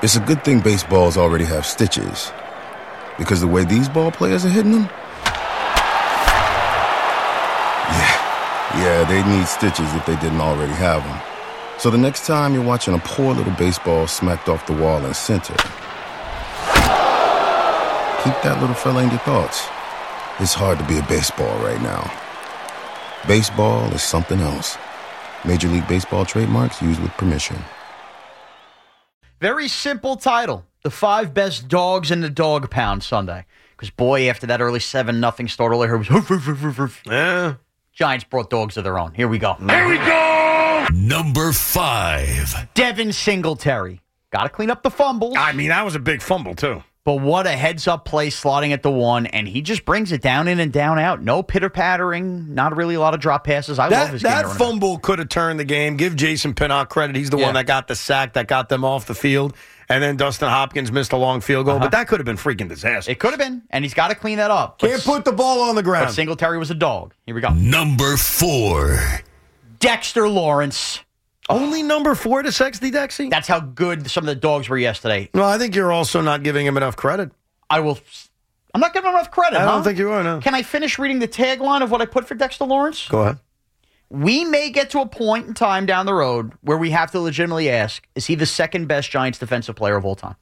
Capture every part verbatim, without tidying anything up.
It's a good thing baseballs already have stitches, because the way these ball players are hitting them, yeah, yeah, they need stitches if they didn't already have them. So the next time you're watching a poor little baseball smacked off the wall in center, keep that little fella in your thoughts. It's hard to be a baseball right now. Baseball is something else. Major League Baseball trademarks used with permission. Very simple title. The five best dogs in the dog pound Sunday. Because, boy, after that early seven nothing start, all I heard was hoof, hoof, hoof, hoof, hoof. Yeah. Giants brought dogs of their own. Here we go. Here we go! Number five. Devin Singletary. Got to clean up the fumbles. I mean, that was a big fumble, too. But what a heads-up play slotting at the one, and he just brings it down in and down out. No pitter-pattering, not really a lot of drop passes. I that, love his That game fumble could have turned the game. Give Jason Pinnock credit. He's the yeah. one that got the sack, that got them off the field. And then Dustin Hopkins missed a long field goal. Uh-huh. But that could have been freaking disaster. It could have been, and he's got to clean that up. Can't but, put the ball on the ground. But Singletary was a dog. Here we go. Number four. Dexter Lawrence. Only number four to Sexty Dexy? That's how good some of the dogs were yesterday. No, I think you're also not giving him enough credit. I will. I'm not giving him enough credit. I huh? don't think you are, no. Can I finish reading the tagline of what I put for Dexter Lawrence? Go ahead. We may get to a point in time down the road where we have to legitimately ask, is he the second best Giants defensive player of all time?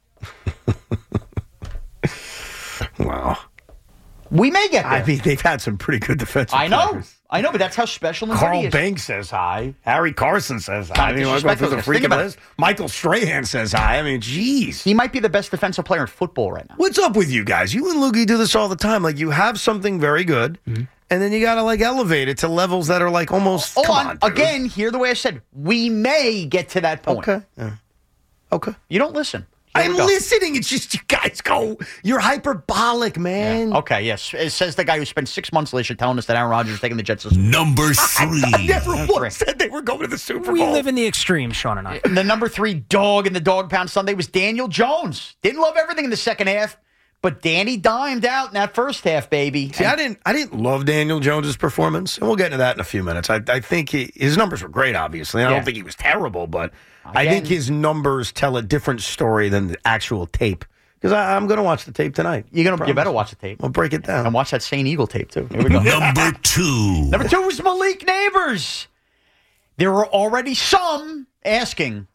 Wow. We may get there. I mean, they've had some pretty good defensive I know. players. I know, but that's how special and Carl good he is. Banks says hi. Harry Carson says hi. Kind I of mean, you want to go through the disrespectful. freaking Think list? Michael Strahan says hi. I mean, jeez. He might be the best defensive player in football right now. What's up with you guys? You and Loogie do this all the time. Like, you have something very good, mm-hmm. and then you got to, like, elevate it to levels that are, like, almost, Hold come on. on, dude. Again, hear the way I said. We may get to that point. Okay. Yeah. Okay. You don't listen. Here I'm listening. It's just you guys go. You're hyperbolic, man. Yeah. Okay, yes. It says the guy who spent six months later telling us that Aaron Rodgers is taking the Jets to Number three. I, I never That's once right. said they were going to the Super Bowl. We live in the extreme, Sean and I. The number three dog in the dog pound Sunday was Daniel Jones. Didn't love everything in the second half, but Danny dimed out in that first half, baby. See, and I didn't. I didn't love Daniel Jones's performance, and we'll get into that in a few minutes. I, I think he, his numbers were great. Obviously, I Yeah. don't think he was terrible, but Again, I think his numbers tell a different story than the actual tape. Because I'm going to watch the tape tonight. You're gonna, you better watch the tape. We'll break it down. And watch that Saint Eagle tape, too. Here we go. Number two. Number two was Malik Neighbors. There were already some asking,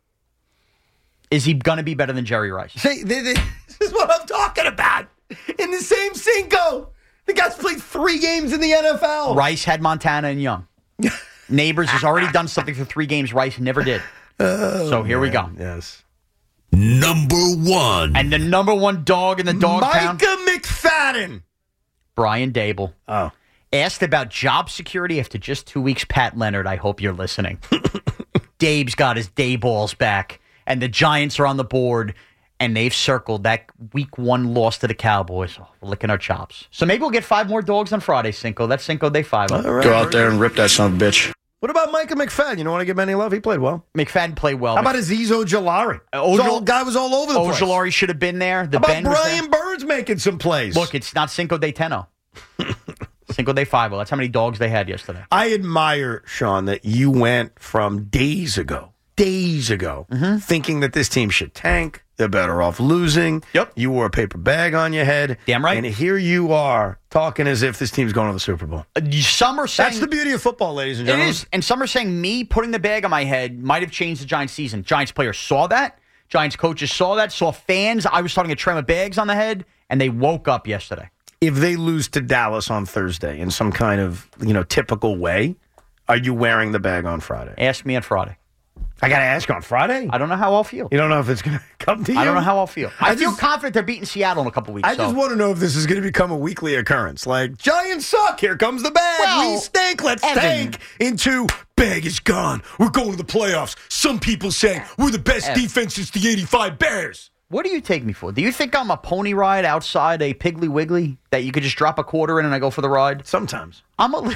is he going to be better than Jerry Rice? Hey, they, they, this is what I'm talking about. In the same Cinco. The guy's played three games in the N F L. Rice had Montana and Young. Neighbors has already done something for three games. Rice never did. Oh, so here man. we go. Yes. Number one. And the number one dog in the dog Micah pound, McFadden. Brian Dable. Oh. Asked about job security after just two weeks. Pat Leonard, I hope you're listening. Dave's got his day balls back, and the Giants are on the board, and they've circled that week one loss to the Cowboys. Oh, we're licking our chops. So maybe we'll get five more dogs on Friday, Cinco. That's Cinco Day five. All right. Go out there and rip that son of a bitch. What about Micah McFadden? You don't want to give him any love? He played well. McFadden played well. How about Azeez Ojulari? Uh, The Ojul- guy was all over the place. Ojulari should have been there. The How about Ben was there. Brian Burns making some plays? Look, it's not Cinco de Tenno. Cinco de Five. That's how many dogs they had yesterday. I admire, Sean, that you went from days ago, days ago, Mm-hmm. thinking that this team should tank. They're better off losing. Yep. You wore a paper bag on your head. Damn right. And here you are talking as if this team's going to the Super Bowl. Uh, Some are saying That's the beauty of football, ladies and it gentlemen. is, and some are saying me putting the bag on my head might have changed the Giants' season. Giants players saw that. Giants coaches saw that. Saw fans. I was starting to trim of bags on the head, and they woke up yesterday. If they lose to Dallas on Thursday in some kind of, you know, typical way, are you wearing the bag on Friday? Ask me on Friday. I got to ask on Friday? I don't know how I'll feel. You don't know if it's going to come to you? I don't know how I'll feel. I, I feel just- confident they're beating Seattle in a couple weeks. I just so. want to know if this is going to become a weekly occurrence. Like, Giants suck. Here comes the bag. Well, we stink. Let's Evan. tank. Into bag is gone. We're going to the playoffs. Some people say we're the best Evan. defense since the eighty-five Bears. What do you take me for? Do you think I'm a pony ride outside a Piggly Wiggly that you could just drop a quarter in and I go for the ride? Sometimes. I'm a. Le-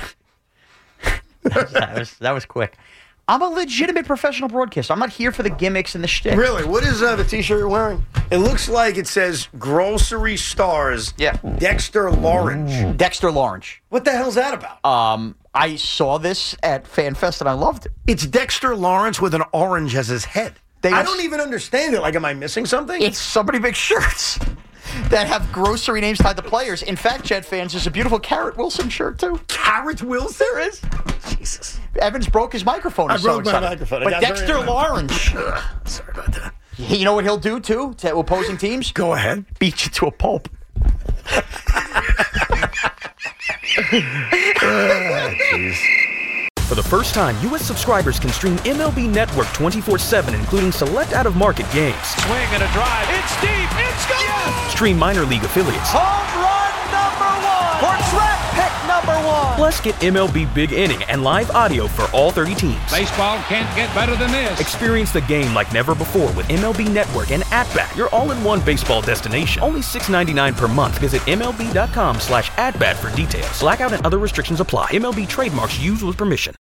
that, was, that was quick. I'm a legitimate professional broadcaster. I'm not here for the gimmicks and the shtick. Really? What is uh, the T-shirt you're wearing? It looks like it says Grocery Stars. Yeah. Dexter Lawrence. Dexter Lawrence. What the hell's that about? Um, I saw this at FanFest and I loved it. It's Dexter Lawrence with an orange as his head. They I have- don't even understand it. Like, am I missing something? It's so many big shirts that have grocery names tied to players. In fact, Jet fans, there's a beautiful Carrot Wilson shirt, too. Carrot Wilson? There is. Jesus. Evans broke his microphone. I He's so broke my excited. microphone. I But got Dexter very- Lawrence, Sorry about that. you know what he'll do, too, to opposing teams? Go ahead. Beat you to a pulp. Jeez. For the first time, U S subscribers can stream M L B Network twenty-four seven, including select out-of-market games. Swing and a drive. It's deep. It's gone. Yes. Stream minor league affiliates. Home run number one. For draft pick number one. Plus, get M L B Big Inning and live audio for all thirty teams. Baseball can't get better than this. Experience the game like never before with M L B Network and At-Bat, your all-in-one baseball destination. Only six dollars and ninety-nine cents per month. Visit MLB.com slash at-bat for details. Blackout and other restrictions apply. M L B trademarks used with permission.